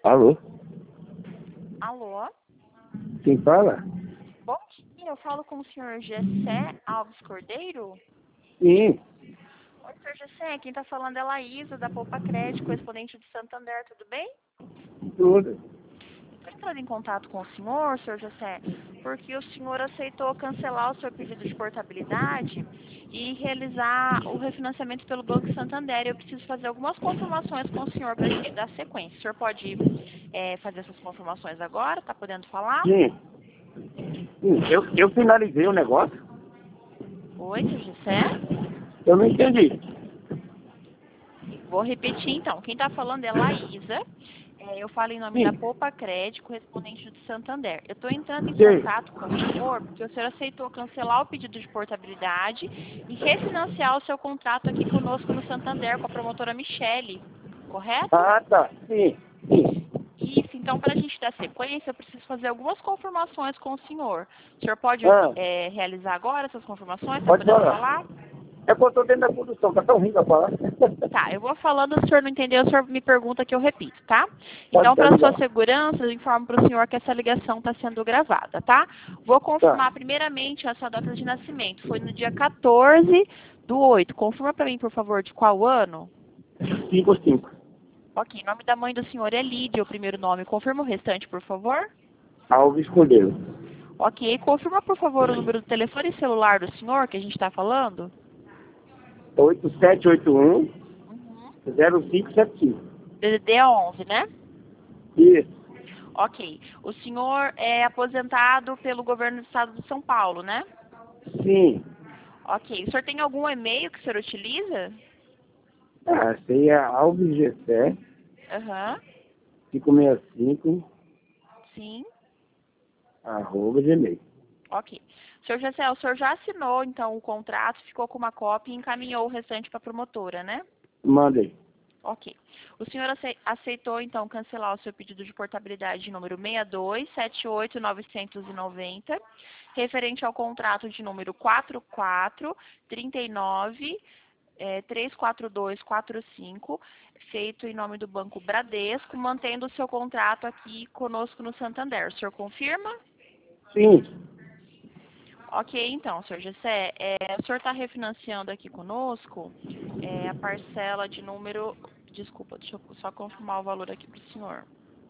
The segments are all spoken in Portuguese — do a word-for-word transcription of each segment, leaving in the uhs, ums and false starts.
Alô? Alô? Quem fala? Bom dia, eu falo com o senhor Gessé Alves Cordeiro. Sim, Oi, senhor Gessé, quem está falando é Laísa, da Poupa Crédito, correspondente de Santander, tudo bem? tudo. Estou entrando em contato com o senhor, senhor Gessé, porque o senhor aceitou cancelar o seu pedido de portabilidade e realizar o refinanciamento pelo Banco Santander. Eu preciso fazer algumas confirmações com o senhor para a gente dar sequência. O senhor pode é, fazer essas confirmações agora? Está podendo falar? Sim, sim. Eu, eu finalizei o negócio. Oi, senhor Gessé? Eu não entendi. Vou repetir então. Quem está falando é Laísa. É, eu falo em nome da Sim, Poupa Crédito, correspondente de Santander. Eu estou entrando em sim. contato com o senhor porque o senhor aceitou cancelar o pedido de portabilidade e refinanciar o seu contrato aqui conosco no Santander com a promotora Michele, correto? Ah, tá. Sim, sim. Isso. Então, para a gente dar sequência, eu preciso fazer algumas confirmações com o senhor. O senhor pode Ah, é, realizar agora essas confirmações? Está pode podendo falar. falar? É que eu tô dentro da condução, tá tão rindo a falar. Tá, eu vou falando, se o senhor não entendeu, o senhor me pergunta que eu repito, tá? Pode Então, estar para sua ligado. segurança, eu informo para o senhor que essa ligação está sendo gravada, tá? Vou Tá. confirmar primeiramente a sua data de nascimento. Foi no dia quatorze do oito. Confirma para mim, por favor, de qual ano? Cinco, cinco. Ok, nome da mãe do senhor é Lídia, o primeiro nome. Confirma o restante, por favor. Alves Cordeiro. Ok, confirma, por favor, o número do telefone e celular do senhor que a gente está falando. Oito sete oito um Uhum. zero cinco sete cinco. D D D é onze, né? Isso. Ok. O senhor é aposentado pelo governo do estado de São Paulo, né? Sim. Ok. O senhor tem algum e-mail que o senhor utiliza? Ah, sei é Alves Gessé, Aham. quinhentos e sessenta e cinco, Sim. arroba gmail. Ok. Senhor Gessé, o senhor já assinou, então, o contrato, ficou com uma cópia e encaminhou o restante para a promotora, né? Mandei. Ok. O senhor acei- aceitou, então, cancelar o seu pedido de portabilidade de número seis dois sete oito nove nove zero, referente ao contrato de número quatro quatro três nove é, três quatro dois quatro cinco, feito em nome do Banco Bradesco, mantendo o seu contrato aqui conosco no Santander. O senhor confirma? Sim. Ok, então, senhor Gessé, é, o senhor está refinanciando aqui conosco é, a parcela de número... Desculpa, deixa eu só confirmar o valor aqui para o senhor.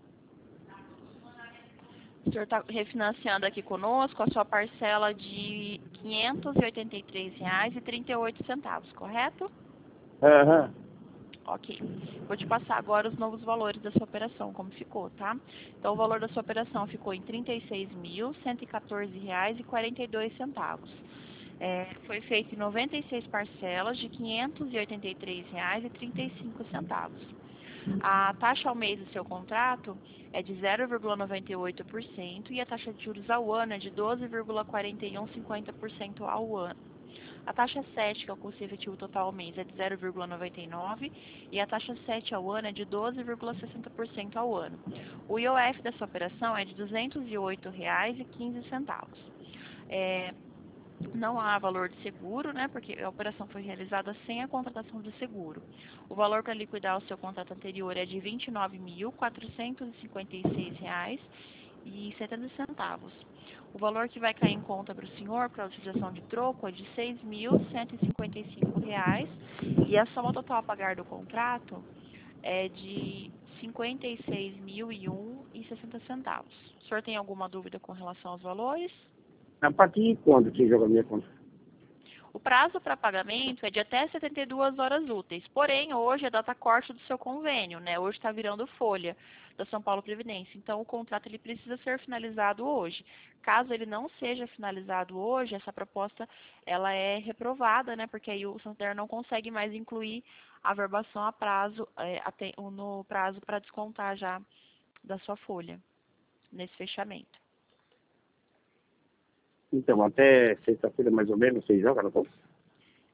O senhor está refinanciando aqui conosco a sua parcela de quinhentos e oitenta e três reais e trinta e oito centavos, correto? Aham. Ok. Vou te passar agora os novos valores da sua operação, como ficou, tá? Então, o valor da sua operação ficou em trinta e seis mil cento e quatorze reais e quarenta e dois centavos. É, foi feito em noventa e seis parcelas de quinhentos e oitenta e três reais e trinta e cinco centavos. A taxa ao mês do seu contrato é de zero vírgula noventa e oito por cento e a taxa de juros ao ano é de doze vírgula quarenta e um cinquenta por cento ao ano. A taxa sete, que é o custo efetivo total ao mês, é de zero vírgula noventa e nove por cento e a taxa sete ao ano é de doze vírgula sessenta por cento ao ano. O I O F dessa operação é de duzentos e oito reais e quinze centavos. É, não há valor de seguro, né, porque a operação foi realizada sem a contratação de seguro. O valor para liquidar o seu contrato anterior é de vinte e nove mil quatrocentos e cinquenta e seis reais e setenta centavos. O valor que vai cair em conta para o senhor para a utilização de troco é de seis mil cento e cinquenta e cinco reais e a soma total a pagar do contrato é de cinquenta e seis mil e um e sessenta centavos. O senhor tem alguma dúvida com relação aos valores? A partir de quando que joga a minha conta? O prazo para pagamento é de até setenta e duas horas úteis. Porém, hoje é data corte do seu convênio, né? Hoje está virando folha da São Paulo Previdência. Então, o contrato ele precisa ser finalizado hoje. Caso ele não seja finalizado hoje, essa proposta ela é reprovada, né? Porque aí o Santander não consegue mais incluir a verbação a prazo, é, até- no prazo para descontar já da sua folha nesse fechamento. Então, até sexta-feira, mais ou menos, vocês jogam na conta?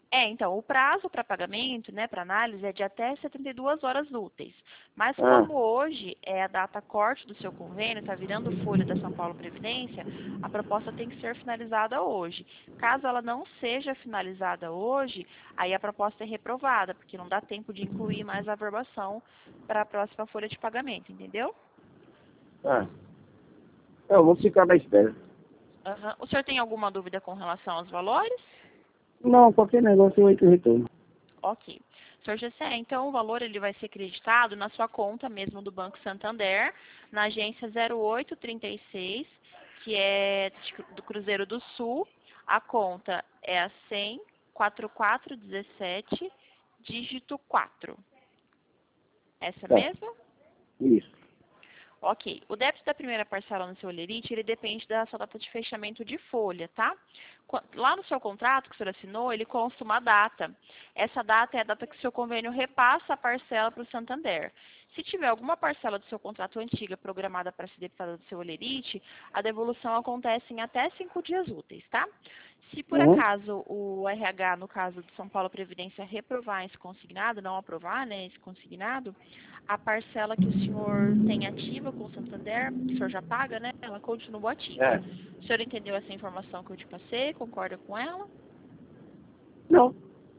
É, então, o prazo para pagamento, né, para análise é de até setenta e duas horas úteis. Mas Ah, como hoje é a data corte do seu convênio, está virando folha da São Paulo Previdência, a proposta tem que ser finalizada hoje. Caso ela não seja finalizada hoje, aí a proposta é reprovada, porque não dá tempo de incluir mais a averbação para a próxima folha de pagamento, entendeu? ah. Eu vou ficar na espera. Aham. O senhor tem alguma dúvida com relação aos valores? Não, qualquer negócio eu entro em retorno. Ok. senhor Gessé, então o valor ele vai ser creditado na sua conta mesmo do Banco Santander, na agência zero oito trinta e seis, que é do Cruzeiro do Sul. A conta é a cem, quarenta e quatro dezessete, dígito quatro. Essa Tá, mesmo? isso. Ok. O débito da primeira parcela no seu olerite, ele depende da sua data de fechamento de folha, tá? Qu- Lá no seu contrato que o senhor assinou, ele consta uma data. Essa data é a data que o seu convênio repassa a parcela para o Santander. Se tiver alguma parcela do seu contrato antiga programada para ser debitada do seu olerite, a devolução acontece em até cinco dias úteis, tá? Se por Uhum. acaso o R H, no caso de São Paulo Previdência, reprovar esse consignado, não aprovar, né, esse consignado, a parcela que o senhor tem ativa com o Santander, que o senhor já paga, né, ela continua ativa. É. O senhor entendeu essa informação que eu te passei? Concorda com ela? Não.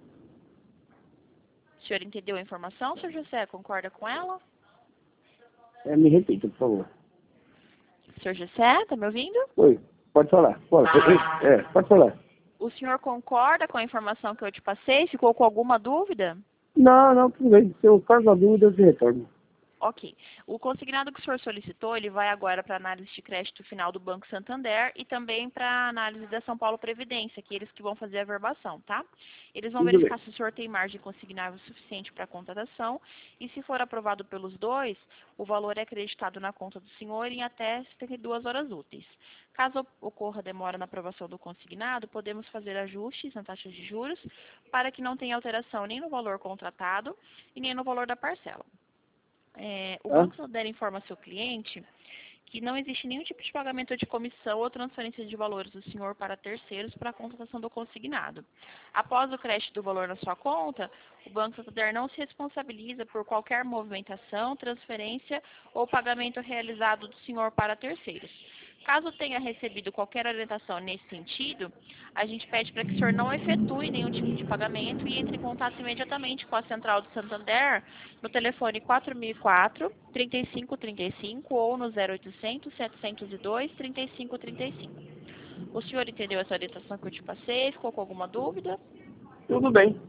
O senhor entendeu a informação, senhor José? Concorda com ela? É, me repita, por favor. senhor José, tá me ouvindo? Oi, pode falar. Pode, é, pode falar. O senhor concorda com a informação que eu te passei? Ficou com alguma dúvida? Não, não, tudo bem. Se eu caso a dúvida, eu te retorno. Ok. O consignado que o senhor solicitou, ele vai agora para a análise de crédito final do Banco Santander e também para a análise da São Paulo Previdência, que eles que vão fazer a averbação, tá? Eles vão Tudo verificar bem. se o senhor tem margem consignável suficiente para a contratação e se for aprovado pelos dois, o valor é acreditado na conta do senhor em até setenta e duas horas úteis. Caso ocorra demora na aprovação do consignado, podemos fazer ajustes na taxa de juros para que não tenha alteração nem no valor contratado e nem no valor da parcela. É, o Tá? Banco Santander informa seu cliente que não existe nenhum tipo de pagamento de comissão ou transferência de valores do senhor para terceiros para a contratação do consignado. Após o crédito do valor na sua conta, o Banco Santander não se responsabiliza por qualquer movimentação, transferência ou pagamento realizado do senhor para terceiros. Caso tenha recebido qualquer orientação nesse sentido, a gente pede para que o senhor não efetue nenhum tipo de pagamento e entre em contato imediatamente com a Central do Santander no telefone quatro mil e quatro, trinta e cinco trinta e cinco ou no zero oitocentos, setecentos e dois, trinta e cinco trinta e cinco. O senhor entendeu essa orientação que eu te passei? Ficou com alguma dúvida? Tudo bem.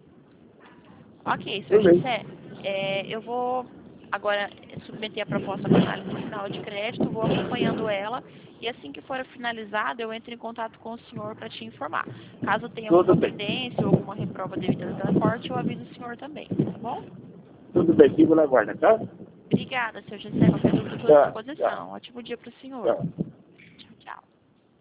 Ok, senhor Tudo bem. Gessé, é, eu vou agora submeter a proposta para análise final de crédito, vou acompanhando ela e assim que for finalizada eu entro em contato com o senhor para te informar. Caso tenha Tudo alguma bem. pendência ou alguma reprova devida da corte, eu aviso o senhor também, tá bom? Tudo bem, fico na guarda, tá? Obrigada, senhor Gessé. Qualquer dúvida, estou à Tchau, tchau, disposição. Ótimo dia para o senhor. tchau.